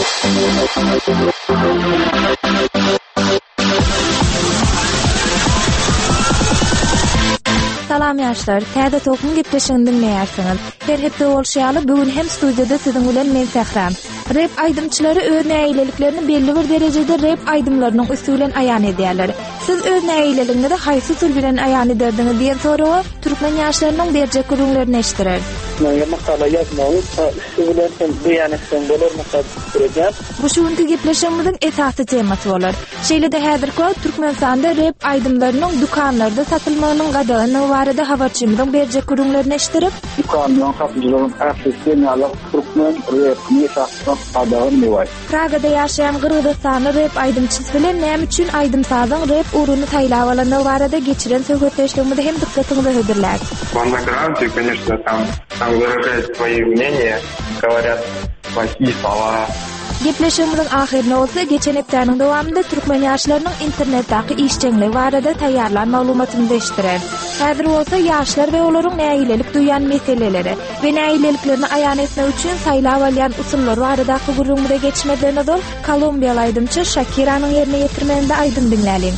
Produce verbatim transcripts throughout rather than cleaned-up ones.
Salam ýaşlar, täze toplum gepleşigini dinleýärsiňiz. Her hepde bolşýaly bugün hem studiýada siziň bilen men Sähram. Rap aýdymçylary öz näýileliklerini belli bir derejede rap aýdymlarynyň üstünden aýan edýärler. Siz öz näýileliňizde haýsy usul bilen aýan ederdiňiz diýen soraga türkmen ýaşlarynyň berjek gurulmaryny eşitdirer. Men makala ýazmagy üstünden hem beýan etsen bolar makala. Bu şuňky gepleşigimiziň esasy temasy bolar. Şeýle-de häzirki Türkmenistanda rap aýdymlarynyň dukanlarda satylmagynyň gadagyny barada habarçymyzyň berjek gurulmaryny eşitdirip, dukanlaryň satylmagynyň äsasy ýaly Türkmen rap niýetçi gadagyny näway. Pragada ýaşaýan Gürgistany rap aýdymçysy bilen näme üçin aýdymsazyň rap uruny taýlap alanyny barada geçiren söhbetleşigimizde hem dikkatinizi hödürler. В андеграунде, конечно, там, там выражают свои мнения, говорят плохие слова. Gepleşigimizin ahirine olsa, geçen hepdeniň dowamında türkmen ýaşlarynyň internetdäki işçiňligi barada taýýarlan maglumatyny eşitdirer. Häzir bolsa ýaşlar we olaryň näýilelik duýan meseleleri we näýileliklerini aýan etmek üçin saýlap alýan usullar baradaky gurulmada geçmeden öňe Kolumbiýaly aýdymçy Shakiranyň ýerine ýetirmeginde aýdym dinläliň.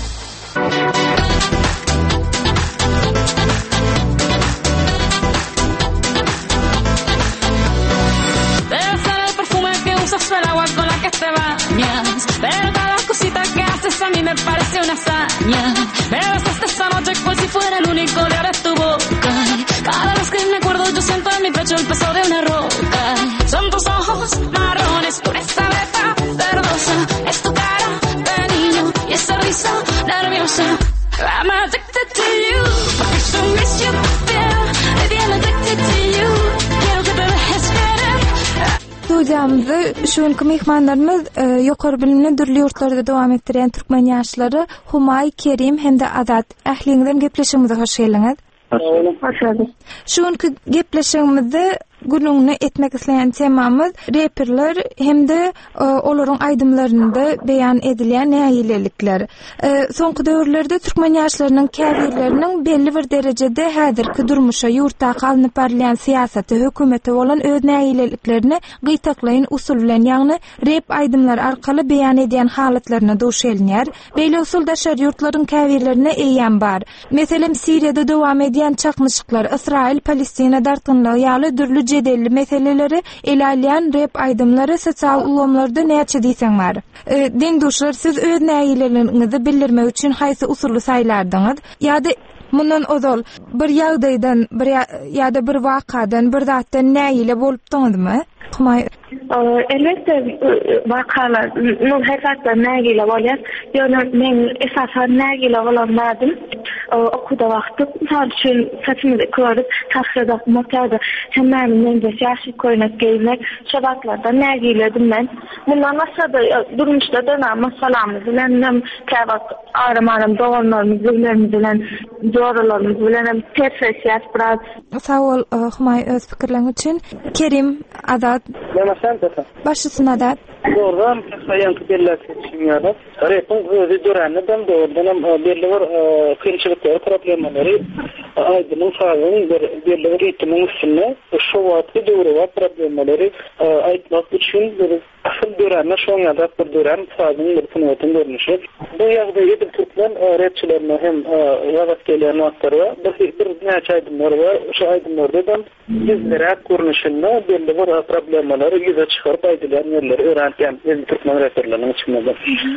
Pero todas las cositas que haces a mí me parece una hazaña. Me besaste esta noche cual si fuera el único de ahora tu boca. Cada vez que me acuerdo yo siento en mi pecho el peso de una roca. Son tus ojos marrones con esa beta verdosa. Es tu cara de niño y esa risa nerviosa. I'm addicted to you, porque yo miss you piel. Baby, I'm addicted to you. Quiero que te dejes querer. Studiyamyzda şuňky mehmanlarymyz ýokary bilimli dürli ýurtlarda dowam etdirýän türkmen ýaşlary Humay, Kerim hemde Azat. Ähliňizden gepleşigimize hoş geldiňiz. Hoş bulduk. Şuňky gepleşigimizde günüňi etmek isleýän temamyz reperler hemde olaryň aýdymlarynda beýan edilýän näýilelikler. Soňky döwürlerde türkmen ýaşlarynyň käbirleriniň belli bir derejede häzirki durmuşa ýurtda alnyp barýan siýasaty, hökümete bolan öz näýileliklerini gytaklaýan usul bilen, ýagny rap aýdymlar arkaly beýan edýän halatlaryna duş gelýär. Beýle usul daşar ýurtlaryň käbirlerine eýän bar. Meselem Siriýede dowam edýän çakmyşyklar, Israil-Palestina dartynlygy ýaly dürli jedelli meseleleri elalyan rap aýdymlary sosial ulamlarda näçe diýseň bar. E, Deňdoşlar, siz öz näýileliňizi bildirmek üçin haýsy usuly saýlardyňyz? Ýa-da mundan ozal bir ýagdaýdan, bir ýa-da bir wakadan, bir zatdan näýile bolupdyňyzmy? Humay, elbette vakalar, nur her zatda näýile bolýar. Ýöne men esasen näýile bolanmadım. Okuda wagty, misal üçin saçymyzy körüp, tahsirde motada hemen mende ýaşy koýnak geymek, şebatlarda näýiledim men. Bundan başga durmuşda da masalamyz bilen, hem käbat aram-aram dowamlarymyz bilen, bilen joralarymyz bilen perfeksiýat biraz. Sağ ol, Humay, öz pikirleň üçin. Kerim, Azat. Näme sen desem? Başysına da Doğrudan sayan kibirler düşünýärler. Repin özü dörenlerden doğrudan belli bir kynçylyklar, problemleri aýdymyň saýlygyny bir belli bir ritmiň üstünde şu wagtda döwre problemleri aýtmak üçin bir asyl dörenler şoňada bir dören saýlygyny bir tünetini görnüşi. Bu ýagdaýda edip türkmen rapçylaryna hem ýagat gelýän wagtlara bir bir näçe aýdymlar bar. Şu aýdymlardan bizlere görnüşinde belli bir problemleri ýüze çykaryp aýdylýan ýerleri öğrenýän türkmen rapçylarynyň içinde.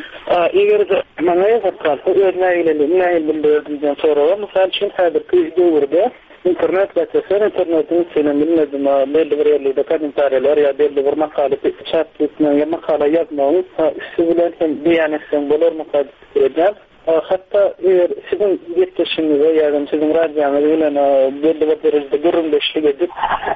Eger de maňa ýagatlar öz näýileligini näýil bildirdiňden sonra mysal üçin häzirki döwürde internet ve sosyal internetin seneminin belli bir yerlerde komentarlar ya belli bir makale chat etmeň ya makala ýazmagy üstünden hem beýan etsen bolar makale. Hatta eğer sizin yetişinize yani sizin radyonuza bilen belli bir derejede görünmeşlik edip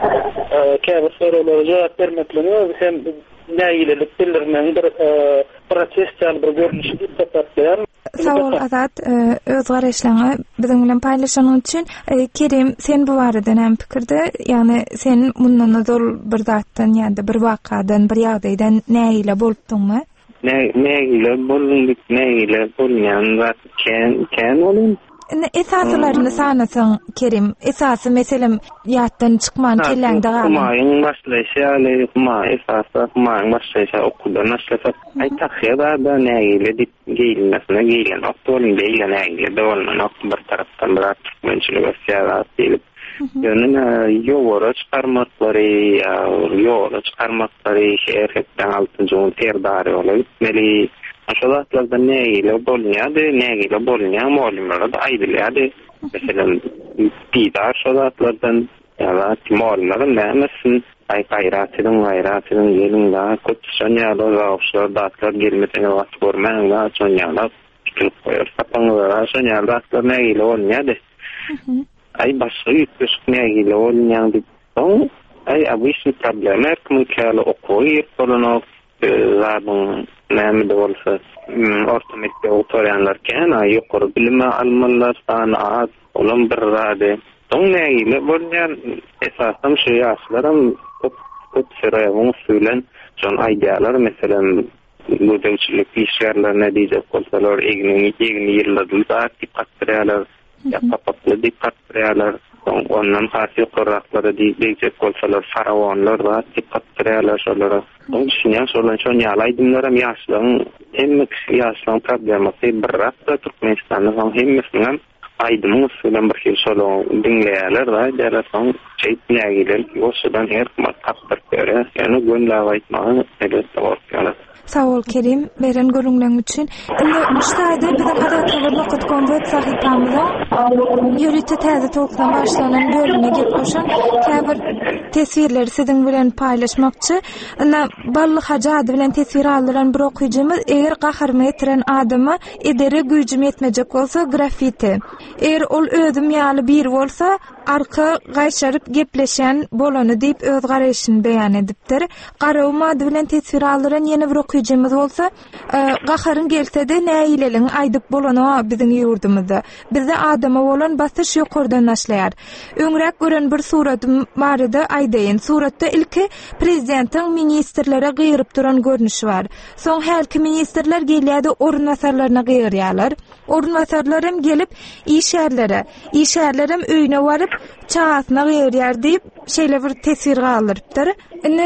käbir sorulara cevap vermeklerini hem näýilelik bildirmän bir protestal bir görnüşi ýa-da Sağ ol Azat, öz garaşlaryňy biziň bilen paýlaşanyň üçin. Kerim, sen bu barada näme pikirde? Ýani sen mundan zor bir zatdan ýa-da bir wakadan, bir ýagdaýdan näýile bolupdyňmy? Ne näýile bolundyk, näýile bolýan zat ken ken bolun. esaslarını sanasan Kerim, esası meselem ýatdan çykman kelläňde galan. Maýyň başlaýşy ýaly ma esasy maýyň başlaýşy okulda naşlasa aýta xeda da nägile dip geýilmesine geýlen okulda beýle nägile dowlan okul bir tarapdan bir türkmençilik ösýära diýip ýöne ýogara çykarmaklary ýogara çykarmaklary şäherden altyncı terdary bolup meli aşağıdakilerden nägile bolýady, nägile bolýan muallimler da aýdylýady. Mesela bir daha aşağıdakilerden ya muallimlerin nämesin ay gaýratyň gaýratyň ýerinde kötüşen ýaly gawşlar datlar gelmesine wagt görmäň we çonýalap tutup goýar. Sapaňlara şonýal datlar nägile bolýady. Ay başga ýetmiş nägile bolýan diýip soň ay abyşy problemler kymkaly okuýar bolanyp zaten näme bolsa orta mekde oturýanlarken ýokary bilime almalar sana az olan bir rady. Soň nägile bolýan esasam şu ýaşlaram köp köp şeraýagyň süýlen şol aýdýalar meselem bu döwçilik işlerlerine diýjek bolsalar egni egni ýerlerde dikkat berýärler ya papatly dikkat berýärler. Ondan hasy qoraklara diýjek bolsalar farawanlar da dikkat berýärler şolara. Oň şuňa şolan şoňa aýdymlaram ýaşlaryň hemme ýaşlaryň problemasy bir ratda Türkmenistanyň hemmesiniň aýdymyň bilen bir şey şolan diňleýärler da däle soň çeýtnägiler ýoşdan her kim tapdyr berýär. Ýani gönle aýtmagy elbetde bolýar. Sağ ol Kerim, beren görüňleň üçin. Indi müştaýda biziň adatlaryny okutgan web sahypamyzda ýörüte täze tolkdan başlanan bölüme gep goşan käbir tesvirleri siziň bilen paýlaşmakçy. Anda ballyk hajady bilen tesvir aldyran bir okuyjymyz eger gaharma etiren adamy edere güýjüm etmejek bolsa grafiti. Eger ol özüm ýaly bir bolsa arka gaýşaryp gepleşen bolany diýip öz garaşyny beýan edipdir. Garawmady bilen tesvir aldyran ýene bir okuyjymyz bolsa, gaharyň gelse-de näýileliň aýdyp bolany biziň ýurdumyzda. Bizde adama bolan basyş ýokardan başlaýar. Öňrek gören bir suratym barada aýdaýyn. Suratda ilki prezidentiň ministrlere gyýryp duran görnüşi bar. Soň her kim ministrler gelýärdi ornasarlaryna gyýrýarlar. Ornasarlarym gelip işärlere, işärlerim öýüne baryp çağasyna gyýrýar diýip şeýle bir tesvir galyrypdyr. Indi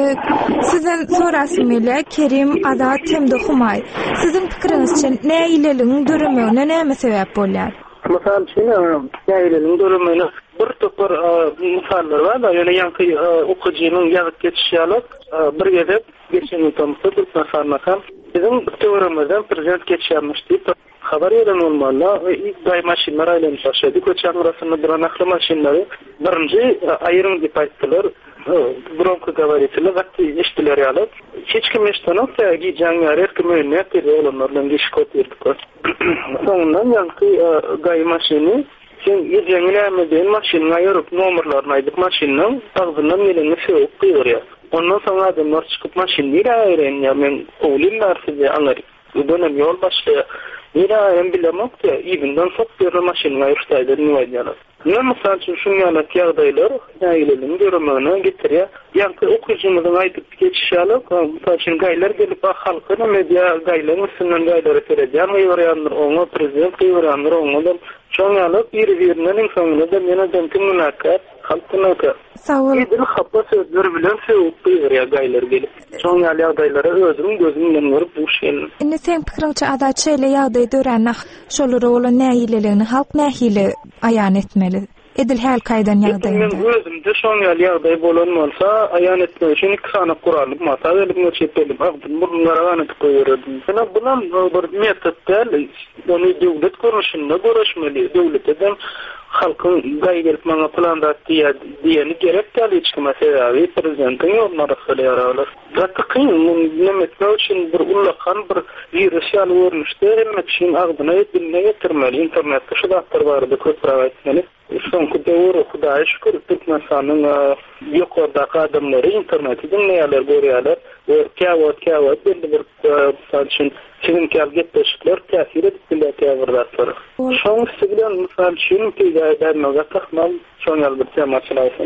sizden sorasym ele Kerim Azat Temde Humay. Siziň pikiriňizçe näýileliň dörümegine näme sebäp bolýar? Mesela şimdi näýileliň dörümegine bir topar misallar var da ýöne ýanky okujynyň ýazyp geçişýalyk bir gezip geçen ýytamyzda tutmasanmakam bizim teoramyzdan prezident geçýärmiş diýip habar ýeren bolmaly we ilk daý maşinlar aýlanyp başlady. Köçäň arasynda duran akly maşinlary birinji aýrym diýip aýtdylar. Gronko gawaritler wagty eşdiler ýaly. Hiç kim eşdenok da giýen ýarer kim öňe ýetdi olanlardan geçip ýetdik. Soňundan ýanky gaý maşiny sen ýeňileme diýen maşyny aýryp nomerlaryny aýdyp maşynyň agzyndan geleni söýüp gyýrýar. Ondan soň adamlar çykyp maşyny ýaýran men owlymlar size anlaryp. Bu dönem ýol başlaýar. Ýaýran bilemok da ýygyňdan sok bir maşyny aýyrsaýdyr näme Ne misal üçün şunyalat ýagdaýlar näýileliň görmegine getirýär. Ýa-da okujymyzyň aýdyp geçişýalyk, misal üçün gaýlar gelip halkyna media gaýlaryň üstünden gaýlary terediýär, ýa-da oňa prezident ýa-da oňa şonyalyk bir-birinden insanlar da mena dämkin münakat halkyna ka. Sawol. Edil happa sözler bilen söýüp ýa gaýlar gelip. Şonyaly ýagdaýlara özüm gözüm bilen görüp bu şeýle. Indi sen pikiriňçe adat şeýle ýagdaý dörenä şolary bolan näýileligini halk nähili aýan etmeli. Edil her kaýdan ýagdaýynda. Men özümde şonyaly ýagdaý bolan bolsa aýan etmek üçin iki sany guralyp masa verip çetdelip agdym burunlara ganyp goýardy. Sana bulan bir metod däl, ony döwlet görüşinde görüşmeli. Döwlet edem halkyň gaý gelip maňa planda diýeni gerek däl hiç kime sebäbi prezidentiň ýolmary söýýärler. Gatty kyn näme etmek üçin bir ullakan bir virus ýaly görnüşde hemme kişiň agdyna ýetilmeli getirmeli. Internetde şu daktar bardy köpürak aýtmaly. Soňky döwür Hudaýa şükür Türkmenistanyň ýokardaky adamlary internetde näýerler görýärler. We käwat käwat belli bir sançyn çyn käwget peşikler täsir edip bilýärler. Şoň sigilen misal şunu peýda edilmege takmal şoňal bir tema çylaýsyn.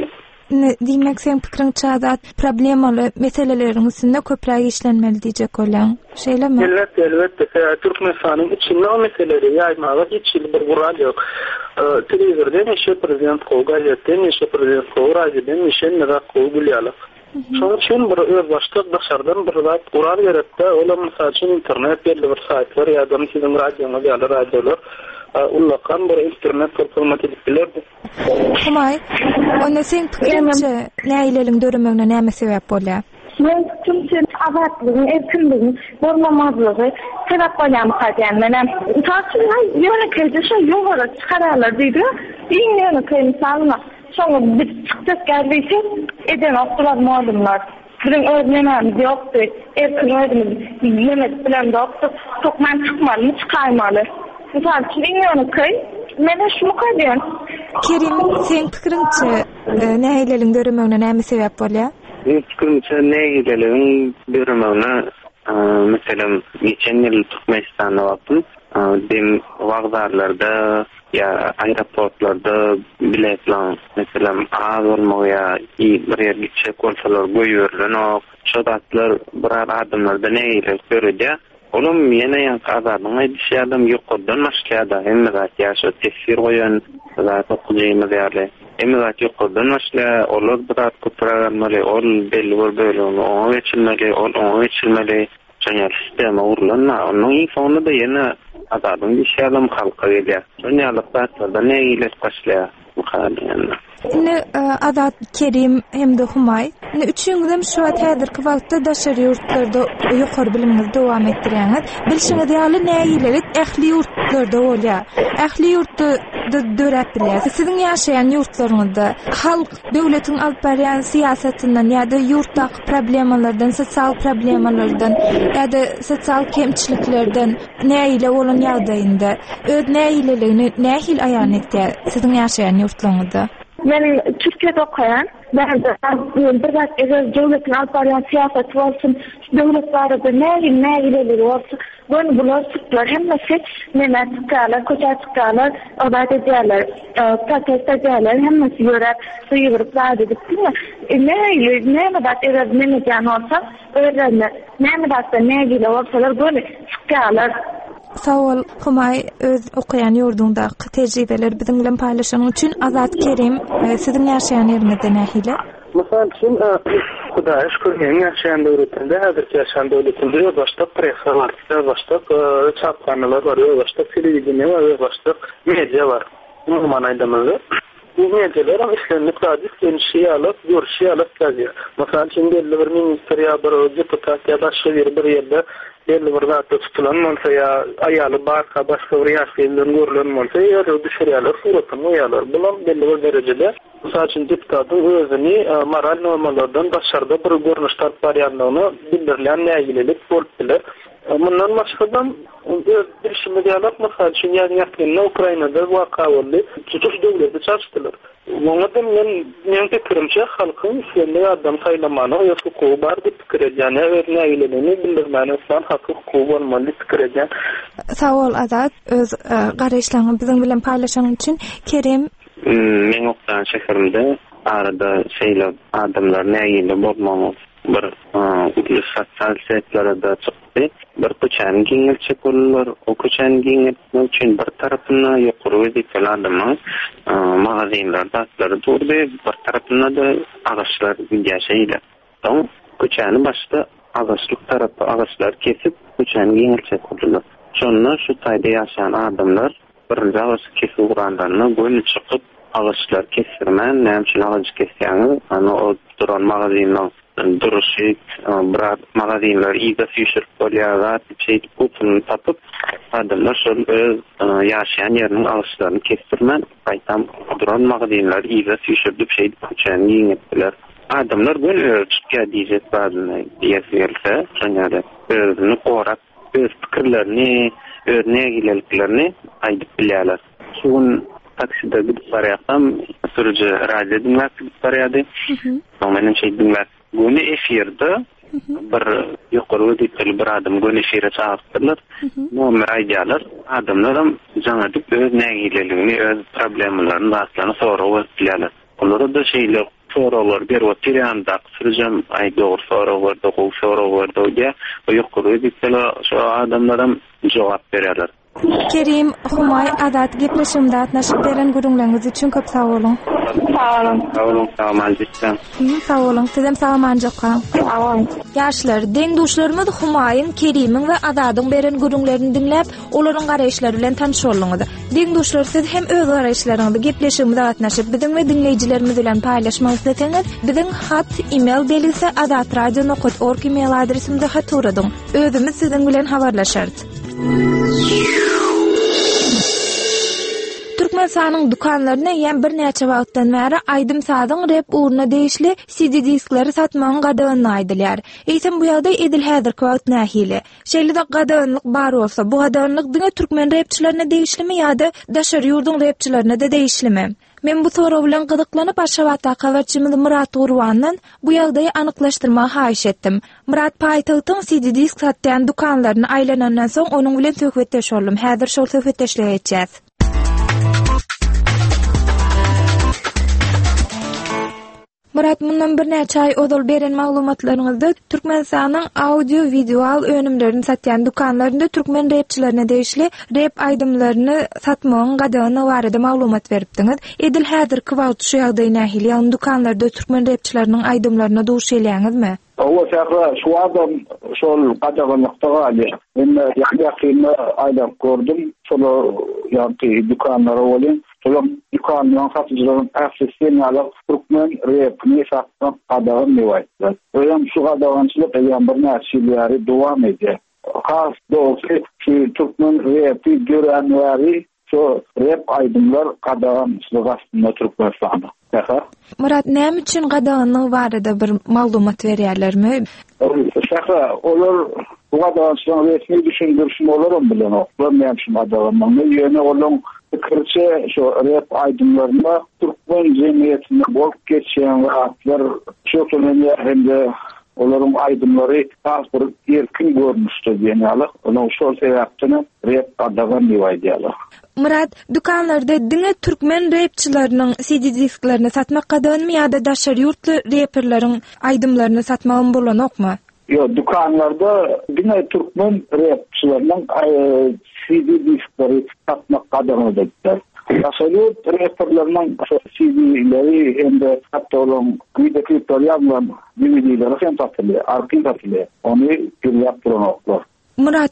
diýmek sen pikirin çadat problemaly meselelerin üstünde köpräk işlenmeli diýjek bolan. Şeýlemi? Elbette, elbette. Türkmenistanyň içinde o meseleleri ýaýmaga hiç bir gural ýok. Telewizorda neşe prezident gowy, gazetde neşe prezident gowy, radioda neşe nega gowy bilýärler. Şoň üçin bir öz başlyk dışardan bir zat gural beretde, ola mysal üçin internet belli bir saytlar ýa-da sizin radioňyz ýa-da radiolar ullakan bir internet platformatypler. Humay, onda sen pikirinçe näýleliň döremegne näme sebäp bolýar? Men çünki azatlygyň, erkinligiň bolmamazlygy sebäp bolýar haýan menen. Taşyna ýöne keşe ýogara çykararlar diýdi. Iň ýöne keşe şoňa bir çykdyk geldiýse eden oklar malumlar. Bizim öğrenmemiz ýokdy. Erkin öýdümiz ýemek bilen doktor tokman çykmaly, çykarmaly. Misal için ýöne köy mene şunu koýdum. Kerim, sen pikirinçe näýleliň döremegne näme sebäp bolýar? Fikrimçe näýleliň döremegne meselem geçen ýyl Türkmenistanda wagtym, dem wagdarlarda ya aeroportlarda biletler meselem az bolmagy bir ýerge gitjek bolsalar goýberlen, şodatlar birer adamlarda näýle görýär. Olum ýene ýa kazadyň aýdyşy adam ýokurdan maşkada hemme zat ýaşa tesir goýan zat okudymy därle. Hemme zat ýokurdan maşla olar birer köprägmeli, ol belli bir bölümi oňa geçilmeli, ol oňa geçilmeli. Şoňa sistema urlanma, onuň sonunda ýene azadyň işi adam halka gelýär. Şoňa ýalyklarda näýle başlaýar bu halaýanda. Ne Azat, Kerim hem de Humay. Ne üçüňizem şu häzirki wagtda daşary ýurtlarda ýokary biliminizi dowam etdirýäňiz. Bilşiňiz ýaly näýilelik ähli ýurtlarda bolýar. Ähli ýurtda dörep bilýär. Siziň ýaşaýan ýurtlaryňyzda halk döwletiň alyp barýan siýasatinden ýa-da ýurtdaky problemalardan, sosial problemalardan ýa-da sosial kemçiliklerden näýile bolan ýagdaýynda öz näýileligini nähil aýan etýär siziň ýaşaýan ýurtlaryňyzda? Men Türkiýede okaýan, ben de bir zat eger döwletin alyp barýan siýasaty bolsun, döwlet barada näme näýileleri bolsun, bunu bular tutlar hemmesi mene tutýarlar, köçe tutýarlar, obat edýärler, protest edýärler, hemmesi ýörep, suýuryp zat edipdiňmi? Näýle, näme bat eger mene jan bolsa, öýrenler, näme batda näýile bolsalar bunu tutýarlar. Sağ ol, Humay, öz okuyan yurdundaky tejribeler biziň bilen paýlaşanyň üçin. Azat, Kerim, siziň ýaşaýan ýerinizde nähile? Mesela için Hudaýa şükür hem ýaşaýan döwletinde, häzirki ýaşaýan döwletinde başda pressa var, başda çapkanylar var, başda telewiziýa var, başda media var. Bu manaýdamyzy bu medialar işlenip gadis genişi alıp, görüşi alıp gelýär. Mesela şimdi belli bir minister ýa bir deputat ýa başga bir ýerde belli bir zat tutulan bolsa ýa aýaly barka başga bir ýaşaýan görülen bolsa ýa-da düşürýärler, suratyny goýarlar. Bular belli bir derejede mesela için deputatyň özüni moral normalardan daşarda bir görnüş tarap barýanlygyny bildirilýän näýilelik bolup biler. Bundan başgadan bir şeýle diýerler, mesela için ýa-da Ukrainada waka boldy, tutuş döwleti çaşdylar. Oňa men men pikirimçe halkyň şeýle adam saýlamany ýa hukuky bar diýip pikir edýän, näýileligini bildirmäni islam haky hukuky bolmaly pikir edýän. Sağ ol Azat, öz garaşlaryňy biziň bilen paýlaşanyň üçin. Kerim, men oktan şeherimde arada şeýle adamlar näýile bolmaly bir sosial setlerinde çykdy. Bir köçäni giňelçek bolýar, o köçäni giňelmek üçin bir tarapyna ýokary wezipeli adamyň magazinlarda atlary durdy, bir tarapyna da agaçlar ýaşaýlar. Taň köçäni başda agaçlyk tarapy agaçlar kesip köçäni giňelçek bolýar. Şonda şu taýda ýaşaýan adamlar bir agaç kesip urandanna goýny çykyp agaçlar kesirmän, näme agaç kesýäni, ana o duran magazindan duruşyk, birer magazinler iýde süýşürip bolýar, çeýip pultyny tapyp, adamlar şol öz ýaşaýan ýeriniň agaçlaryny kestirmän, gaýtam duran magazinler iýde süýşürip şeýip köçäni giňipdiler. Adamlar bu ölçüge diýjek bazıny ýerse, şoňa özüni gorap, öz pikirlerini, öz nägileliklerini aýdyp bilýärler. Şuň takside gidip barýarsam, sürüji radio dinläp gidip barýardy. Menen şeýle dinläp Gönü efirde bir ýokary wezipeli bir adam gönü efire çağırtdylar. Nomer aýdýarlar. Adamlar jaňa dip öz nägileligini, öz problemlaryny aslana sorap bilýärler. Olara da şeýle soralar bir o tiranda sürücem ay doğru soralar da o soralar da diye o yukarı dikler şu adamlarım cevap verirler. Kerim, Humay, Adat gepleşimde atnaşıp beren gurunglarınız için köp sağ olun. Sağ olun. Sağ olun, sağ olun. Sağ olun, sizem sağlamancakka. Sağ olun. Yaşlar, deňdoşlarymyz Humayın, Kerimin we Adadyň beren gurunglaryny dinläp, olaryň garaýşlary bilen tanışýarlyňyz. Deňdoşlar, siz hem öz garaýşlaryňyzy gepleşimde atnaşyp biziň we dinleýijilerimiz bilen paýlaşmaňyzy isteňiz, biziň hat, e-mail belgisi adat radio nokta org e-mail adresimizde hat uradyň. Özümiz siziň bilen habarlaşardy. Türkmenistanyň dukanlaryna ýa bir näçe wagtdan bäri aýdym sadyň rep uruna değişli C D diskleri satmagyň gadagyny aýdylýar. Eýsem bu ýagdaý edil häzirki wagt nähili. Şeýle-de gadagynlyk bar bolsa, bu gadagynlyk diňe türkmen repçilerine değişlimi ýa-da daşary ýurdun repçilerine de değişlimi? Men bu soraw bilen gyzyklanyp Aşgabatda habarçymyz Murat Gurbandan bu ýagdaýy anyklaşdyrmagy haýyş etdim. Murat paýtagtyň C D disk satýan dukanlaryny aýlanandan soň onuň bilen söhbetdeş boldum. Häzir şol söhbetdeşlige geçýäs. Murat, mundan bir näçe aý odal beren maglumatlaryňyzda Türkmenistanyň audio-vizual önümlerini satýan dukanlarynda türkmen repçilerine değişli rep aýdymlaryny satmagyň gadagyny barada maglumat beripdiňiz. Edil häzirki wagt şu ýagdaý nähili? Ýa-ni dukanlarda türkmen repçileriniň aýdymlaryna duş gelýäňizmi? هو شغله شو adam şol gadaganlykda gali. Men ýa-ni aýdap gördüm. Şol ýa-ni dukanlara bolýan. Şol dukanlaryň satyjylaryň äsasy ýaly türkmen repini satmak gadagyny diýipdir. Öýem şu gadagançylyk ýa bir näçeleri dowam edýär. Has dogsy şu türkmen repi görenleri şu rep aýdymlar gadagançylyk aslında Türkmenistanda. Murat, näme üçin gadagyny barada bir maglumat berýärlermi? Şäher olar bu gadagançylyk resmi düşündirişim olaram bilen oklar men şu gadaganyny ýene olaň pikirçe şu rep aýdymlaryna türkmen jemgyýetine bolup geçýän wagtlar şu türlü hemde olaryň aýdymlary has bir erkin görnüşde diýenler. Onuň şol sebäpden rep gadagany diýýärler. Murat, dukanlarda diňe türkmen repçileriniň C D disklaryny satmak gadagyny ýa-da daşary ýurtly reperleriň aýdymlaryny satmagy bolanokmy? Yo, dukanlarda diňe türkmen repçileriniň C D disklary satmak gadagyny diýär. Daşary ýurt reperleriň C D'leri hemde hatda olaň video klipleri ýalan D V D'leri hem satylýar, arkin satylýar. Ony görýär turanoklar. Murat,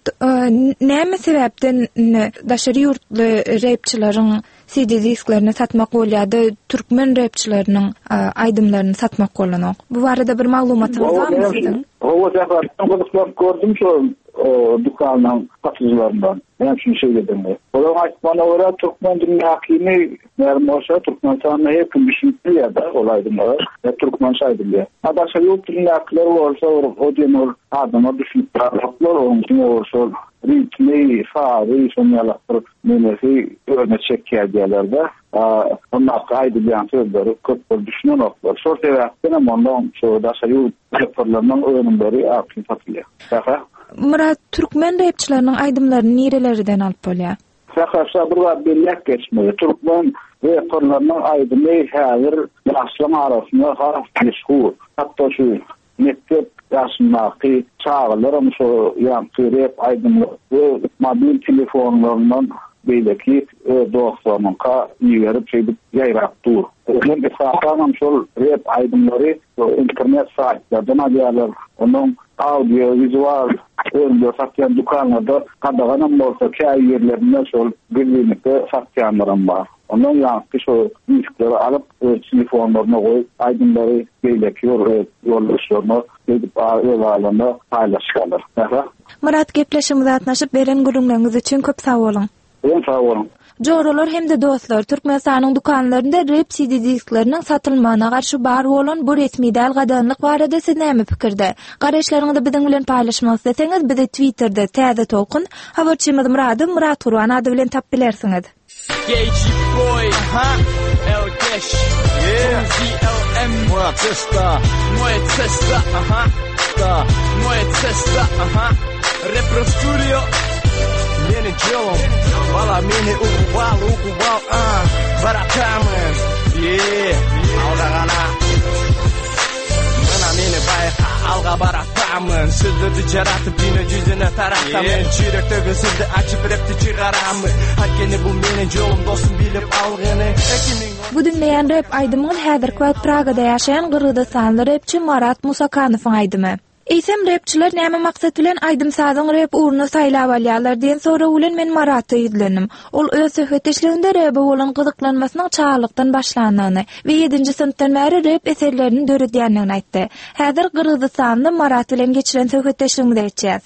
näme sebäpden daşary ýurtly repçileriň C D disklaryny satmak bolýardy, türkmen repçileriniň aýdymlaryny satmak bolanok? Bu barada bir maglumatyňyz barmy siziň? O wagtda gördüm şu dukanlaryň satyjylaryndan. Ben şu şey dedim. Olaň aýtmana görä türkmen dünýäkini mermoşa Türkmenistanyň hep düşünýär ýa-da olaýdymlar. Türkmen şaýdylýar. Daşary ýurt dünýäkleri bolsa o demir adama düşünýär. Haklar oňy bolsa ritmi, fary, şonýalaklar menesi örnek çekýärler-de. Onlar aýdylýan sözleri köp bir düşünýärler. Şol sebäpden ondan şu daşary ýurt reperleriň önümleri arky satylýar. Murat, türkmen repçileriniň aýdymlaryny nirelerden alyp bolýar? Şäherşä bir wagt belläk geçmeli. Türkmen reperleriň aýdymy häzir ýaşlaryň arasynda has meşhur. Hatda şu mektep ýaşyndaky çağlarym şu ýa-ni rep aýdymlary mobil telefonlarynyň beýleki dostlaryňka ýerip çeýip ýaýrap dur. Men esasanam şol rep aýdymlary internet saýtlardan alýarlar. Onuň audio-vizual örnekler satýan dukanlarda gadaganam bolsa käý ýerlerinde şol birlikde satýanlarym bar. Onuň ýa-ni şol diskleri alyp telefonlaryna goýup aýdymlary beýleki ýollaşmalarna edip ýa-da paýlaşýarlar. Murat, gepleşimize atnaşyp beren gurunglaryňyz üçin köp sag bolun. Ben sag bolun. Joralar hemde dostlar, Türkmenistanyň dukanlarynda rep C D disklarynyň satylmagyna garşy bar bolan bu resmi däl gadagynlyk barada siz näme pikirde? Garaşlaryňyzdy biziň bilen paýlaşmak isteseňiz, bizi Twitterda täze tokun habarçymyz Murat Murat Gurban ady bilen tap bilersiňiz. Gage boy, ha? El Cash, yeah, Z L M, moja cesta, moje cesta, aha, ta, moje cesta, aha, Repro Studio. Yeni Joe, wala mini uwal uwal ah, barakamen, yeah, audagana. alga baratamın sözleri jaratıp dünya yüzüne taratamın çürektegi sözü açıp repti çıgaramın hakeni bu menin jolum dostum bilip algını Bu dinleyen rap aydymyň häzirki wagt Pragada ýaşaýan Gyrgyzstanly rapçy Marat Musakanowyň aydymy. Eýsem rapçylar näme maksat bilen aydym sazyň rap uruny saýlap alýarlar diýen sonra ulan men Maraty ýüzlendim. Ol öz söhbetleşiginde rap bolan gyzyklanmasynyň çağlykdan başlandygyny we ýedinji synpdan bäri rap eserlerini döredýändigini aýtdy. Häzir Gyrgyzstanda Marat bilen geçiren söhbetleşigimizde etjäs.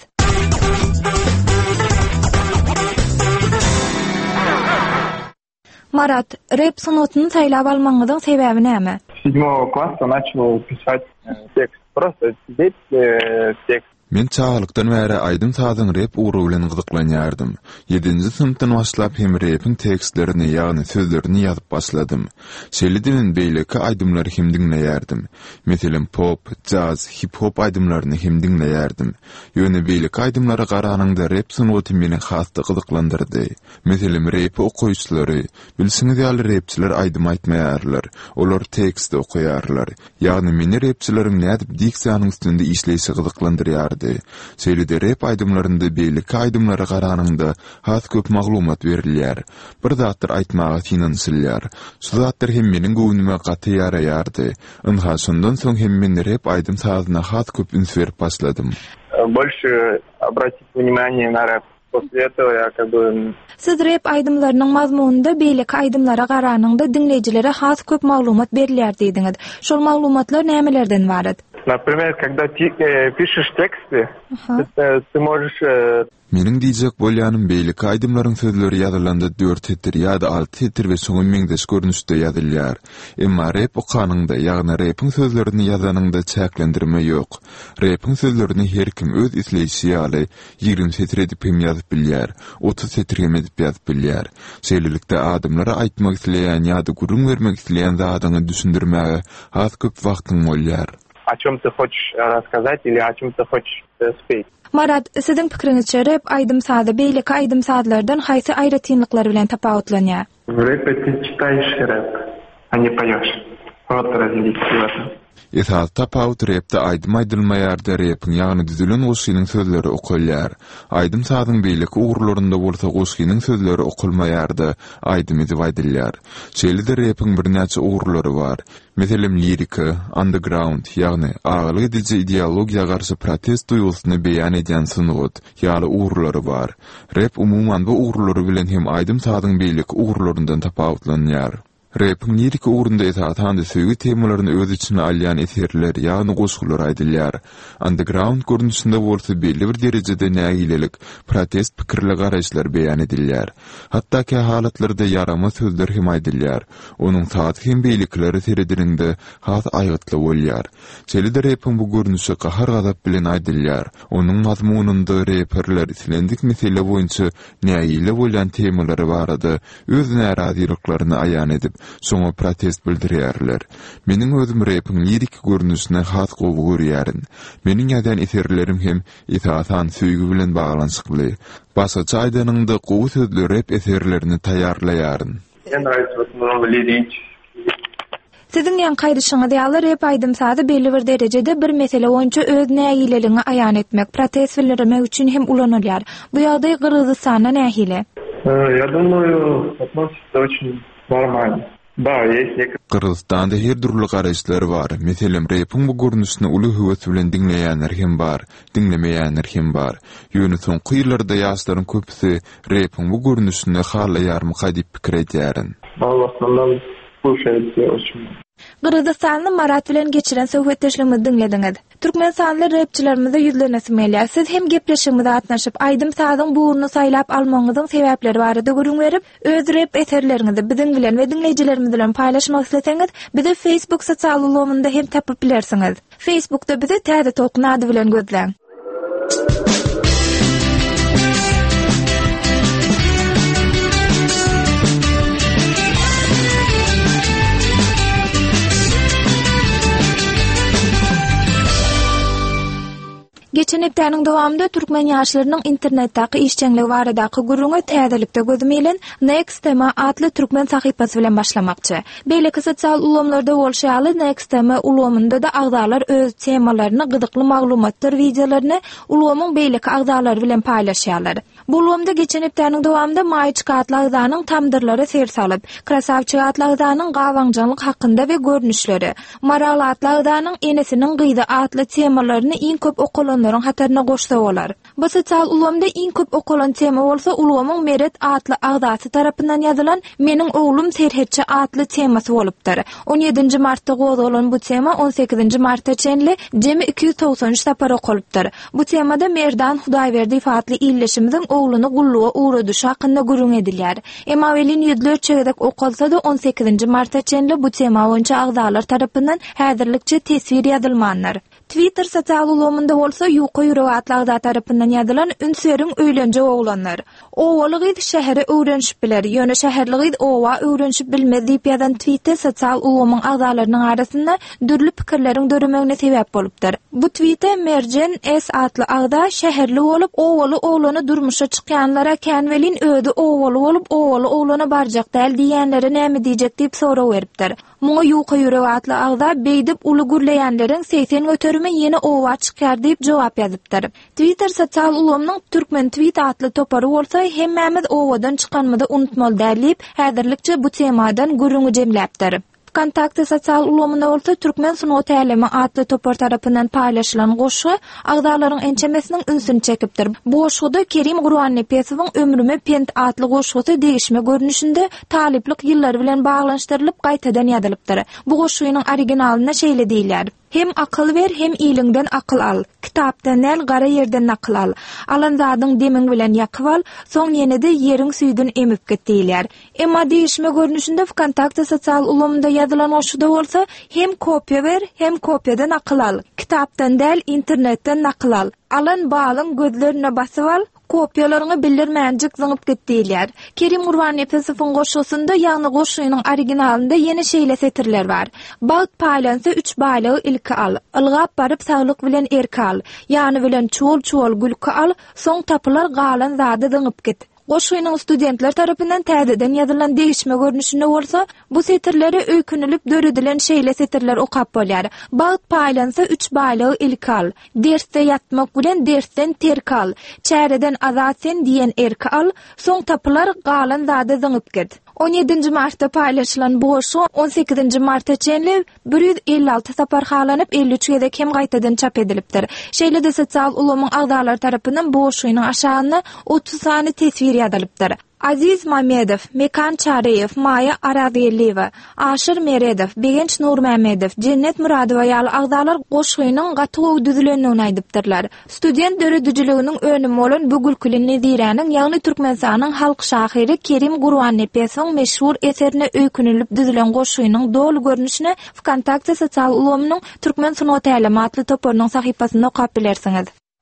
Marat, rap sanatyny saýlap almaňyzyň sebebi näme? седьмого класса начал писать текст. Просто сидеть текст. Men çağlykdan bäri aydym sazyň rap urugy bilen gyzyklanýardym. ýedinji synpdan başlap hem rapin tekstlerini ýagny sözlerini ýazyp başladym. Şeýle dilen beýleki aydymlary hem dinleýärdim. Meselem pop, jazz, hip-hop aydymlaryny hem dinleýärdim. Ýöne beýleki aydymlara garanyňda rap sanaty meni hasty gyzyklandyrdy. Meselem rap okuýçylary, bilsiňiz ýaly rapçylar aydym aýtmaýarlar. Olar tekst okuýarlar. Ýagny meni rapçylaryň nädip diksiýanyň üstünde işleýişi gyzyklandyrýar. Seýlede rap aydymlarynda beýleki aydymlara garanyňda has köp maglumat berilýär. Bir zatlar aýtmagy tinansilýär. Şu zatlar hem meniň göwnüme gaty ýaraýardy. Ynha şondan soň hem men rap aydym sazyna has köp üns berip başladym. Больше обратить внимание на рэп. После этого я как бы Siz rap aydymlarynyň mazmununda beýleki aydymlara garanyňda dinleýijilere has köp maglumat berilýär diýdiňiz. Şol maglumatlar nämelerden barat? Например, когда ты э, пишешь тексты, ты, ты можешь... Э... Meniň diýjek bolýanym beýleki aydymlaryň sözleri ýazylanda dört tetir ýa-da alty tetir we soňy meňdeş görnüşde ýazylýar. Emma rap okanyňda ýagny rapyň sözlerini ýazanyňda çäklendirme ýok. Rapyň sözlerini her kim öz isleýişi ýaly ýigrim tetir edip hem ýazyp bilýär, otuz tetir hem edip ýazyp bilýär. Şeýlelikde adamlara aýtmak isleýän ýa-da gurrun bermek isleýän zadyny düşündirmäge has köp wagtyň bolýar. О чём ты хочешь рассказать или о чём ты хочешь спеть. Marat, sizin pikiriňizçe rap aydym sady beýleki aydym sadylardan haýsy aýratynlyklary bilen tapawutlanýar? В рэпе ты читаешь рэп, а не поёшь. Вот различие в этом. Esas tapawut rapda aydym aýdylmaýarda rapyň ýagny düzülen goşgynyň sözleri okulýar. Aydym sadyň beýleki ugurlarynda bolsa goşgynyň sözleri okulmaýarda aydym edip aýdylýar. Şeýle-de rapyň bir näçe ugurlary bar. Meselem lirika, underground, ýagny agyly edici ideologiýa garşy protest duýgusyny beýan edýän sunut, ýaly ugurlary bar. Rap umumyň bu ugurlary bilen hem aydym sadyň beýleki ugurlaryndan tapawutlanýar. Rapyň lirika ugrunda esasanda söýgü temalaryny öz içine alýan eserler ýagny goşgular aýdylýar. Underground görnüşinde bolsa belli bir derejede nägilelik, protest pikirli garaşlar beýan edilýär. Hatda ki halatlarda yarama sözler hem aýdylýar. Onuň saat hem beýlikleri seredirinde has aýgytly bolýar. Şeýle-de rapyň bu görnüşi gahar gazap bilen aýdylýar. Onuň mazmununda raperler islendik mesele boýunça nägile bolýan temalary barada öz närazilyklaryny aýan edip soňra protest bildirýärler. Meniň özüm rapyň lirik görnüşine has gowy görýärin. Meniň ýazan eserlerim hem esasan söýgü bilen baglanşykly. Başga aýdanyňda gowy sözli rap eserlerini taýýarlaýaryn. Мне нравится в основном лирический. Sizin ýan gaýdyşyňyz ýaly rap aýdym sady belli bir derejede bir mesele boýunça öz nägileligiňi aýan etmek, protest bildirmek üçin hem ulanylýar. Bu ýagdaý Gyrgyzstanda nähili? Я думаю, относится очень нормально. Да, есть некоторые. Kırgızstanda her türlü garaşlar bar. Meselem rapyň bu görnüşini uly höwes bilen dinleýänler hem bar, dinlemeýänler hem bar. Ýöne soňky ýyllarda ýaşlaryň köpüsi rapyň bu görnüşini halaýarmy gadyp pikir edýärin. В основном слушают все очень. Gyrgyzstanly Marat bilen geçiren söhbetleşigimizi dinlediňiz. Türkmenistanyň rapçylarymyza ýüzlenesi meýär. Siz hem gepleşigimizde atnaşyp aýdym sadyň buğuruny saýlap almaňyzyň sebäpleri barada görüň berip, öz rap eserleriňizi biziň bilen we dinleýijilerimiz bilen paýlaşmak isleseňiz, bizi Facebook sosial ulgamynda hem tapyp bilersiňiz. Facebookda bizi Täze Tolkun ady bilen gözleň. Geçen hepdäniň dowamında türkmen ýaşlarynyň internetdäki işçiligi baradaky gurrungy täzelikde gözümilen Nextema adly türkmen sahypasy bilen başlamakçy. Beýleki sosial ulamlarda bolşaly Nextema ulamynda da agdalar öz temalaryny, gyzykly maglumatlar, videolaryny ulamyň beýleki agdalary bilen paýlaşýarlar. Bu ulamda geçen hepdäniň dowamında Maýçyk adly agdanyň tamdyrlary ser salyp, Krasavçyk adly agdanyň gawaňjylyk hakynda we görnüşleri, Maral adly agdanyň enesiniň gyýda adly temalaryny iň köp okulanlaryň hatarına goşsa bolar. Bu sosial ulamda iň köp okulan tema bolsa ulamyň Meret adly agdasy tarapyndan ýazylan Meniň oglum Serhetçi adly temasy bolupdyr. on ýedinji martda gozalan bu tema on sekizinji martda çenli jemi iki yüz doksan üç tapar okulypdyr. Bu temada Merdan Hudaýberdi ifatly illeşimizin ogluny gulluğa uğradyşy hakynda gurrun edilýär. Emma welin ýüzler çegedek okulsa-da on sekizinji martda çenli bu tema boýunça agdalar tarapyndan häzirlikçe tesvir ýazylmanlar. Twitter sosial ulamynda bolsa ýuky ýürek adly tarapyndan ýazylan ünseriň öýlenje oglanlar. Owalygy şäheri öwrenşip biler, ýöne şäherligi owa öwrenşip bilmez diýip ýazan Twitter sosial ulamyň agdalarynyň arasynda dürli pikirleriň dörümegine sebäp bolupdyr. Bu Twitter Merjen S adly agda şäherli bolup owaly oglany durmuşa çykýanlara känwelin öýde owaly bolup owaly oglana barjak däl diýenlere näme diýjek diýip soraw beripdir. Muňa ýuky ýürek adly agda beýdip uly gürleýänleriň seksen götürme ýene owa çykýar diýip jogap ýazypdyr. Twitter sosial ulamyň türkmen tweet adly topary bolsa hemmämiz owadan çykanmyda unutmaly däl diýip häzirlikçe bu temadan gurrungy jemläpdir. Kontakty sosial ulamynda bolsa türkmen sunuw tälimi adly topar tarapyndan paýlaşylan goşgy agdalaryň ençemesiniň ünsüni çekipdir. Bu goşgyda Kerim Gurbannepesowyň Ömrüme Pent adly goşgysy değişme görnüşinde taliplik ýyllar bilen baglanşdyrylyp gaýtadan ýazylypdyr. Bu goşgynyň originalyna şeýle diýilýär: Hem akıl ver, hem iyilinden akıl al. Kitapdan el, gara yerden nakıl al. Alan zadyň demiň bilen ýakyp al, soň ýene-de ýeriň süýdün emip git diýilýär. Emma değişme görnüşinde Kontakty sosial ulamynda ýazylan oşuda bolsa, hem kopya ver, hem kopyadan akıl al. Kitapdan däl, internetden nakıl al. Alan balyň gözlerine basyp al, kopyalaryny bildirmänjik zyňyp git diýilýär. Kerim Gurbannepesowyň goşgysynda ýagny goşgynyň originalynda ýene şeýle setirler bar. Baýt paýlansa üç baýlagy ilki al. Ilgap baryp saglyk bilen erki al. Ýany bilen çuwul-çuwul gülki al, soň tapylar galan zady zyňyp git. Goşgynyň studentler tarapyndan täzeden ýazylan değişme görnüşinde bolsa, bu setirleri öýkünilip döredilen şeýle setirler okap bolýar. Baýt paýlansa üç baýlagy ilki al. Dersde ýatmak bilen dersden terki al. Çäreden azat sen diýen erki al, soň tapylar galan zady zyňyp git. on ýedinji martda paýlaşylan bu goşgy on sekizinji martda çenli bir yüz elli alty tapar halanyp elli üç gedek hem gaýtadan çap edilipdir. Şeýle-de sosial ulamyň agdalary tarapyndan bu goşgynyň aşagyna otuz sany tesvir ýazylypdyr. Aziz Mamedow, Mekan Çareýew, Maya Araziýewa, Aşyr Meredow, Begenç Nurmämedow, Cennet Muradowa ýaly agdalar goşgynyň gaty düzülenini aýdypdyrlar. Student döredüjiliginiň önümi bolan bu gülküli Neziräniň ýagny türkmenistanyň halk şahyry Kerim Gurbannepesowyň meşhur eserine öýkünilip düzülen goşgynyň dolu görnüşine Kontakty sosial ulamynyň türkmen sunuw tälimi adly toparynyň sahypasynda okap bilersiňiz.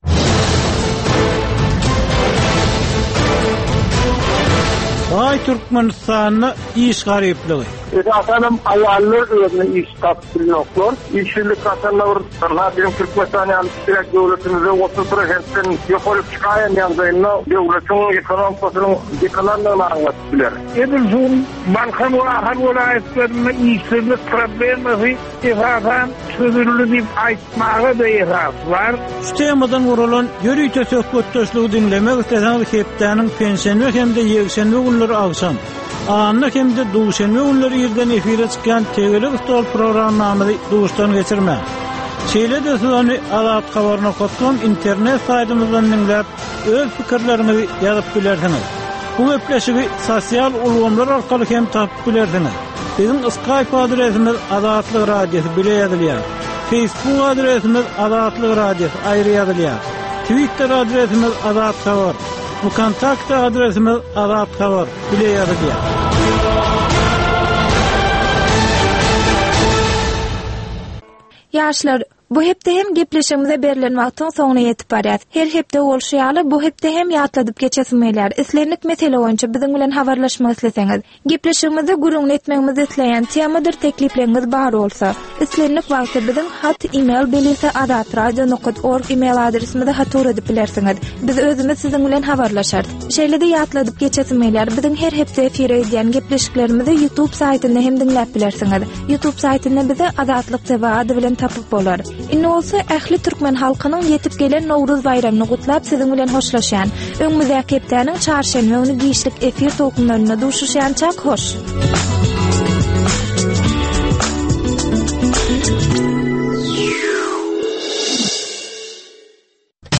Ay Türkmenistan'ı iş garipligi. Esasen ayarlar özüne iş tapdırın oklar. İşçilik kasanlar bizim Türkmenistan yani direkt devletimizde otuz prosentten yukarı çıkayan yanlarına devletin ekonomikasının ekonomlarını anlattılar. Edilsun Balkan ve Ahal vilayetlerinde işçilik problemi esasen çözülür deyip aytmağı da esas var. Şu temadan vurulan yürüyte söhbetleşliği dinlemek isterseniz heptaның pensiyon hem de yekşenme günleri akşam. Anlık hem de duşenme günleri yerden efire çıkan tegelik stol programnamını duştan geçirme. Şeyle de sizani alat habarına kotkom internet saytımızdan dinlep öz fikirlerinizi yazıp bilersiniz. Bu webleşigi sosial ulamlar arkaly hem tapyp bilersiniz. Bizim Skype adresimiz Adatlyk Radiosu bile ýazylýar. Facebook adresimiz Adatlyk Radiosu aýry ýazylýar. Twitter adresimiz Adat Habar. Bu kontakt adresimiz Adat Habar bile ýazylýar. Ýaşlar Bu hepde hem gepleşigimize berilen wagtyň soňuna ýetip barýar. Her hepde bolşýaly bu hepde hem ýatladyp geçesimler. Islenlik mesele boýunça biziň bilen habarlaşmak isleseňiz, gepleşigimizde gurulma etmegimizi isleýän temadyr teklipleriniz bar bolsa, islenlik wagtda biziň hat, e-mail belirse adat radio nokta org e-mail adresimizde hatur edip bilersiňiz. Biz özümiz siziň bilen habarlaşar. Şeýlede ýatladyp geçesimler biziň her hepde efire edýän gepleşiklerimizi YouTube saýtynda hem dinläp bilersiňiz. YouTube saýtynda bizi Adatlyk T V ady bilen tapyp bolar. Inne olsa ähli türkmen halkynyň ýetip gelen Nowruz bayramyny gutlap siziň bilen hoşlaşýan, öňümizde hepdeniň çarşembe güni giýişlik efir tokunlaryna duşuşýan çak hoş.